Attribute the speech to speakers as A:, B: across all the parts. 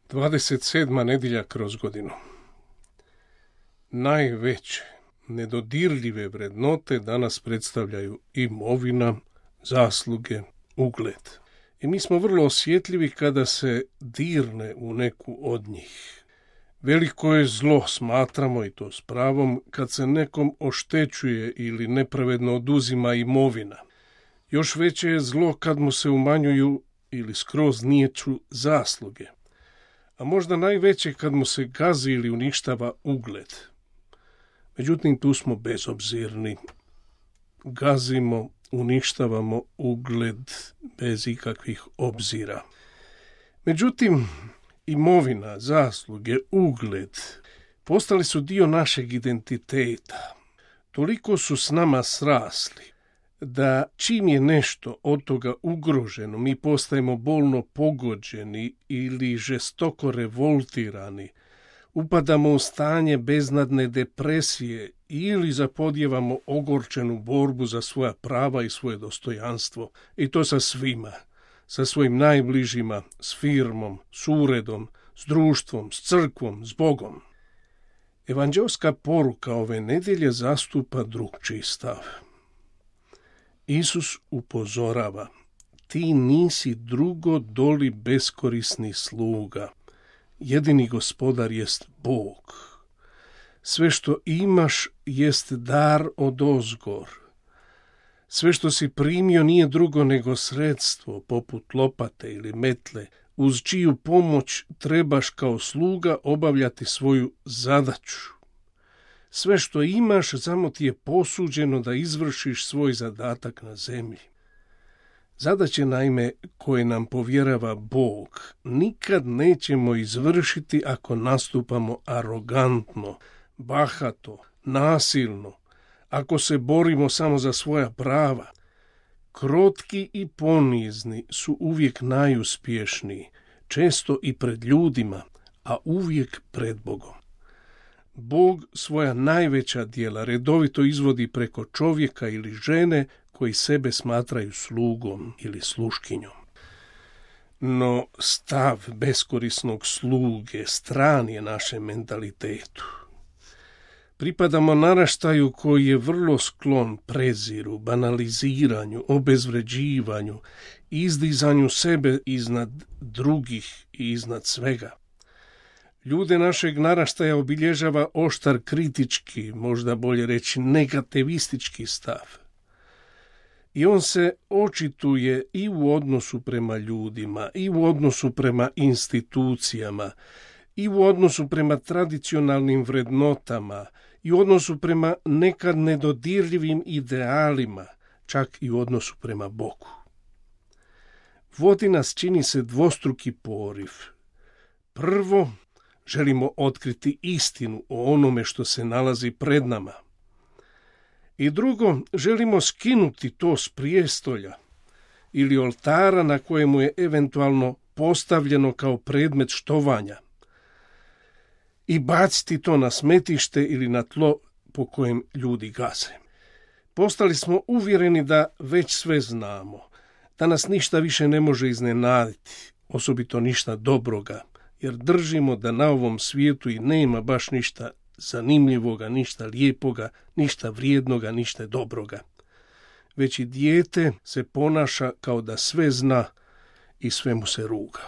A: 27. nedjelja kroz godinu. Najveće, nedodirljive vrednote danas predstavljaju imovina, zasluge, ugled. I mi smo vrlo osjetljivi kada se dirne u neku od njih. Veliko je zlo, smatramo, i to s pravom, kad se nekom oštećuje ili nepravedno oduzima imovina. Još veće je zlo kad mu se umanjuju ili skroz niječu zasluge. A možda najveće kad mu se gazi ili uništava ugled. Međutim, tu smo bezobzirni. Gazimo, uništavamo ugled bez ikakvih obzira. Međutim, imovina, zasluge, ugled postali su dio našeg identiteta. Toliko su s nama srasli da čim je nešto od toga ugroženo, mi postajemo bolno pogođeni ili žestoko revoltirani, upadamo u stanje beznadne depresije ili zapodijevamo ogorčenu borbu za svoja prava i svoje dostojanstvo. I to sa svima, sa svojim najbližima, s firmom, s uredom, s društvom, s crkvom, s Bogom. Evanđelska poruka ove nedjelje zastupa drugčiji stav. Isus upozorava: ti nisi drugo doli beskorisni sluga. Jedini gospodar jest Bog. Sve što imaš jest dar odozgor. Sve što si primio nije drugo nego sredstvo, poput lopate ili metle, uz čiju pomoć trebaš kao sluga obavljati svoju zadaću. Sve što imaš samo ti je posuđeno da izvršiš svoj zadatak na zemlji. Zadaće, naime, koje nam povjerava Bog, nikad nećemo izvršiti ako nastupamo arogantno, bahato, nasilno, ako se borimo samo za svoja prava. Krotki i ponizni su uvijek najuspješniji, često i pred ljudima, a uvijek pred Bogom. Bog svoja najveća djela redovito izvodi preko čovjeka ili žene koji sebe smatraju slugom ili sluškinjom. No stav beskorisnog sluge stran je našem mentalitetu. Pripadamo naraštaju koji je vrlo sklon preziru, banaliziranju, obezvređivanju, izdizanju sebe iznad drugih i iznad svega. Ljude našeg naraštaja obilježava oštar kritički, možda bolje reći negativistički stav. I on se očituje i u odnosu prema ljudima, i u odnosu prema institucijama, i u odnosu prema tradicionalnim vrednotama, i u odnosu prema nekad nedodirljivim idealima, čak i u odnosu prema Bogu. Vodi nas, čini se, dvostruki poriv. Prvo, želimo otkriti istinu o onome što se nalazi pred nama. I drugo, želimo skinuti to s prijestolja ili oltara na kojemu je eventualno postavljeno kao predmet štovanja i baciti to na smetište ili na tlo po kojem ljudi gaze. Postali smo uvjereni da već sve znamo, da nas ništa više ne može iznenaditi, osobito ništa dobroga, jer držimo da na ovom svijetu i nema baš ništa zanimljivoga, ništa lijepoga, ništa vrijednoga, ništa dobroga. Već i dijete se ponaša kao da sve zna i sve mu se ruga.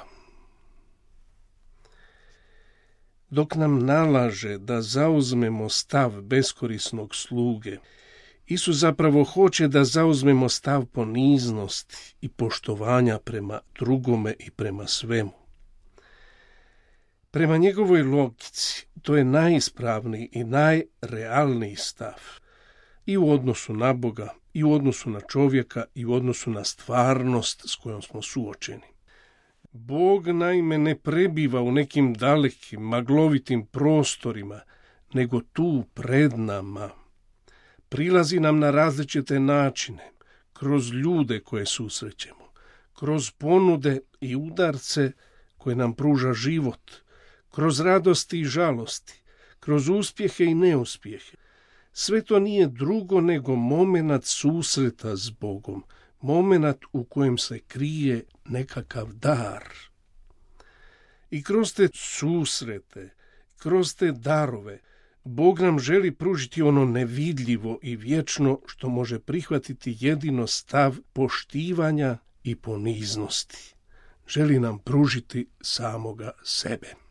A: Dok nam nalaže da zauzmemo stav beskorisnog sluge, Isus zapravo hoće da zauzmemo stav poniznosti i poštovanja prema drugome i prema svemu. Prema njegovoj logici, to je najispravniji i najrealniji stav. I u odnosu na Boga, i u odnosu na čovjeka, i u odnosu na stvarnost s kojom smo suočeni. Bog, naime, ne prebiva u nekim dalekim, maglovitim prostorima, nego tu pred nama. Prilazi nam na različite načine, kroz ljude koje susrećemo, kroz ponude i udarce koje nam pruža život, kroz radosti i žalosti, kroz uspjehe i neuspjehe. Sve to nije drugo nego momenat susreta s Bogom, momenat u kojem se krije nekakav dar. I kroz te susrete, kroz te darove, Bog nam želi pružiti ono nevidljivo i vječno što može prihvatiti jedino stav poštivanja i poniznosti. Želi nam pružiti samoga sebe.